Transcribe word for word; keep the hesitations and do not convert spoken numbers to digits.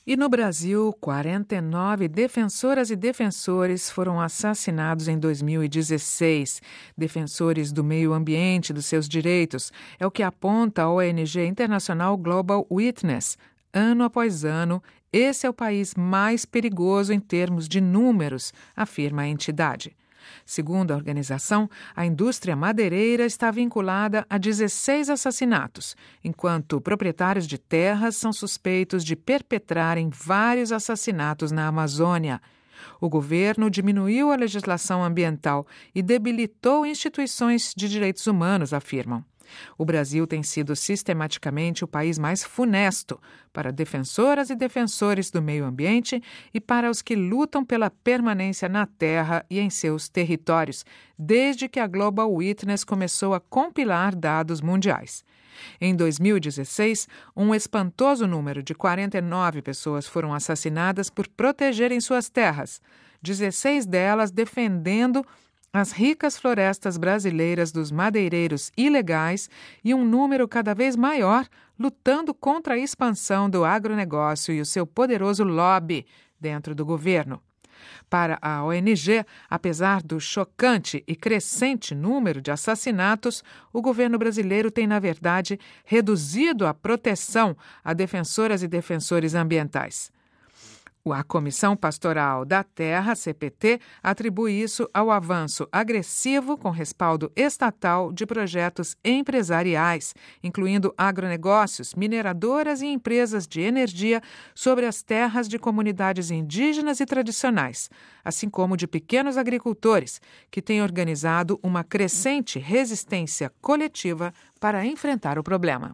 E no Brasil, quarenta e nove defensoras e defensores foram assassinados em dois mil e dezesseis. Defensores do meio ambiente e dos seus direitos. É o que aponta a O N G internacional Global Witness. Ano após ano, esse é o país mais perigoso em termos de números, afirma a entidade. Segundo a organização, a indústria madeireira está vinculada a dezesseis assassinatos, enquanto proprietários de terras são suspeitos de perpetrarem vários assassinatos na Amazônia. O governo diminuiu a legislação ambiental e debilitou instituições de direitos humanos, afirmam. O Brasil tem sido sistematicamente o país mais funesto para defensoras e defensores do meio ambiente e para os que lutam pela permanência na terra e em seus territórios, desde que a Global Witness começou a compilar dados mundiais. Em dois mil e dezesseis, um espantoso número de quarenta e nove pessoas foram assassinadas por protegerem suas terras, dezesseis delas defendendo as ricas florestas brasileiras dos madeireiros ilegais e um número cada vez maior lutando contra a expansão do agronegócio e o seu poderoso lobby dentro do governo. Para a O N G, apesar do chocante e crescente número de assassinatos, o governo brasileiro tem, na verdade, reduzido a proteção a defensoras e defensores ambientais. A Comissão Pastoral da Terra, C P T, atribui isso ao avanço agressivo com respaldo estatal de projetos empresariais, incluindo agronegócios, mineradoras e empresas de energia sobre as terras de comunidades indígenas e tradicionais, assim como de pequenos agricultores, que têm organizado uma crescente resistência coletiva para enfrentar o problema.